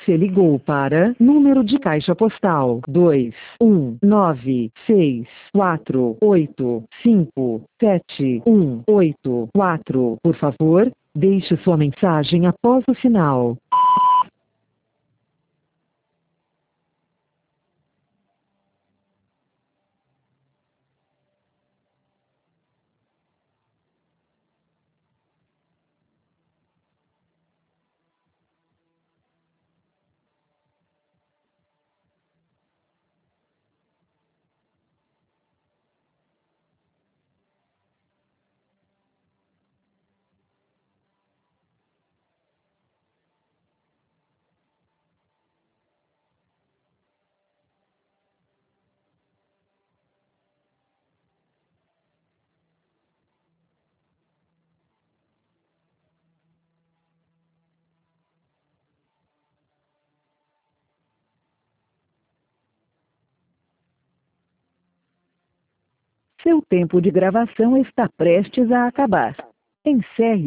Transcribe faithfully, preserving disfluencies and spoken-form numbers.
Você ligou para número de caixa postal dois um nove seis quatro oito cinco sete um oito quatro. Por favor, deixe sua mensagem após o sinal. Seu tempo de gravação está prestes a acabar. Encerre